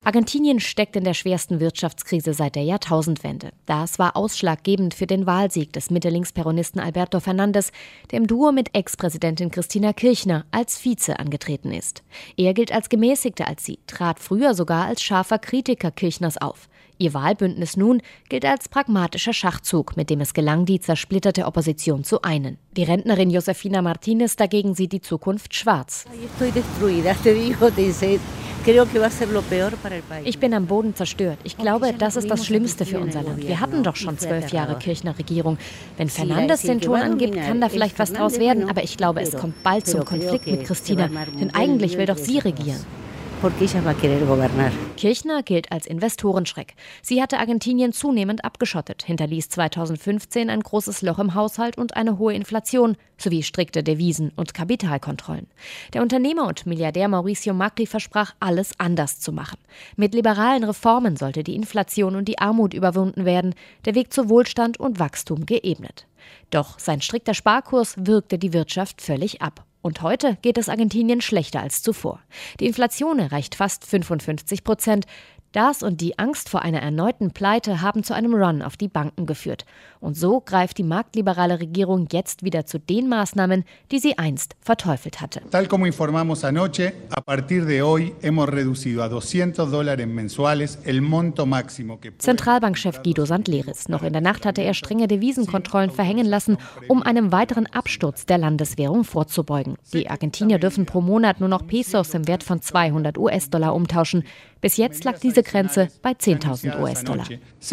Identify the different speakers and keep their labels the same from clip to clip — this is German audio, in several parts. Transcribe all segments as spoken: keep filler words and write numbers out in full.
Speaker 1: Argentinien steckt in der schwersten Wirtschaftskrise seit der Jahrtausendwende. Das war ausschlaggebend für den Wahlsieg des Mitte-Links-Peronisten Alberto Fernández, der im Duo mit Ex-Präsidentin Cristina Kirchner als Vize angetreten ist. Er gilt als gemäßigter als sie, trat früher sogar als scharfer Kritiker Kirchners auf. Ihr Wahlbündnis nun gilt als pragmatischer Schachzug, mit dem es gelang, die zersplitterte Opposition zu einen. Die Rentnerin Josefina Martínez dagegen sieht die Zukunft schwarz. Ich bin am Boden zerstört. Ich glaube, das ist das Schlimmste für unser Land. Wir hatten doch schon zwölf Jahre Kirchner-Regierung. Wenn Fernández den Ton angibt, kann da vielleicht was draus werden. Aber ich glaube, es kommt bald zum Konflikt mit Cristina. Denn eigentlich will doch sie regieren. Kirchner gilt als Investorenschreck. Sie hatte Argentinien zunehmend abgeschottet, hinterließ zweitausendfünfzehn ein großes Loch im Haushalt und eine hohe Inflation sowie strikte Devisen- und Kapitalkontrollen. Der Unternehmer und Milliardär Mauricio Macri versprach, alles anders zu machen. Mit liberalen Reformen sollte die Inflation und die Armut überwunden werden, der Weg zu Wohlstand und Wachstum geebnet. Doch sein strikter Sparkurs wirkte die Wirtschaft völlig ab. Und heute geht es Argentinien schlechter als zuvor. Die Inflation erreicht fast fünfundfünfzig Prozent. Das und die Angst vor einer erneuten Pleite haben zu einem Run auf die Banken geführt. Und so greift die marktliberale Regierung jetzt wieder zu den Maßnahmen, die sie einst verteufelt hatte.
Speaker 2: Tal como informamos anoche, a partir de hoy hemos reducido a doscientos dólares mensuales el monto máximo que...
Speaker 1: Zentralbankchef Guido Sandleris. Noch in der Nacht hatte er strenge Devisenkontrollen verhängen lassen, um einem weiteren Absturz der Landeswährung vorzubeugen. Die Argentinier dürfen pro Monat nur noch Pesos im Wert von zweihundert US-Dollar umtauschen. Bis jetzt lag diese Grenze bei zehntausend US-Dollar.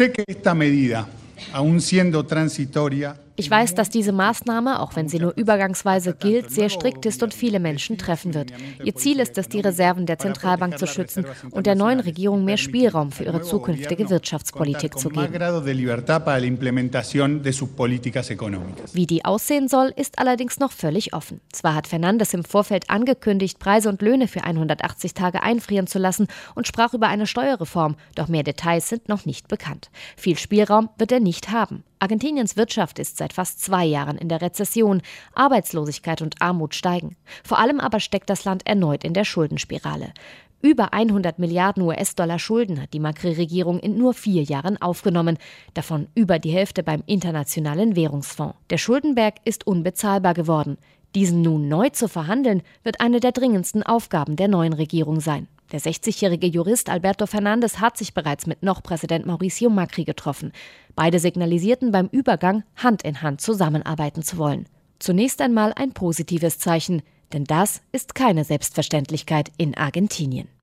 Speaker 1: Ich weiß, dass diese Maßnahme, auch wenn sie nur übergangsweise gilt, sehr strikt ist und viele Menschen treffen wird. Ihr Ziel ist es, die Reserven der Zentralbank zu schützen und der neuen Regierung mehr Spielraum für ihre zukünftige Wirtschaftspolitik zu geben. Wie die aussehen soll, ist allerdings noch völlig offen. Zwar hat Fernández im Vorfeld angekündigt, Preise und Löhne für hundertachtzig Tage einfrieren zu lassen und sprach über eine Steuerreform, doch mehr Details sind noch nicht bekannt. Viel Spielraum wird er nicht haben. Argentiniens Wirtschaft ist seit fast zwei Jahren in der Rezession. Arbeitslosigkeit und Armut steigen. Vor allem aber steckt das Land erneut in der Schuldenspirale. Über hundert Milliarden US-Dollar Schulden hat die Macri-Regierung in nur vier Jahren aufgenommen. Davon über die Hälfte beim Internationalen Währungsfonds. Der Schuldenberg ist unbezahlbar geworden. Diesen nun neu zu verhandeln, wird eine der dringendsten Aufgaben der neuen Regierung sein. Der sechzigjährige Jurist Alberto Fernández hat sich bereits mit noch Präsident Mauricio Macri getroffen. Beide signalisierten beim Übergang, Hand in Hand zusammenarbeiten zu wollen. Zunächst einmal ein positives Zeichen, denn das ist keine Selbstverständlichkeit in Argentinien.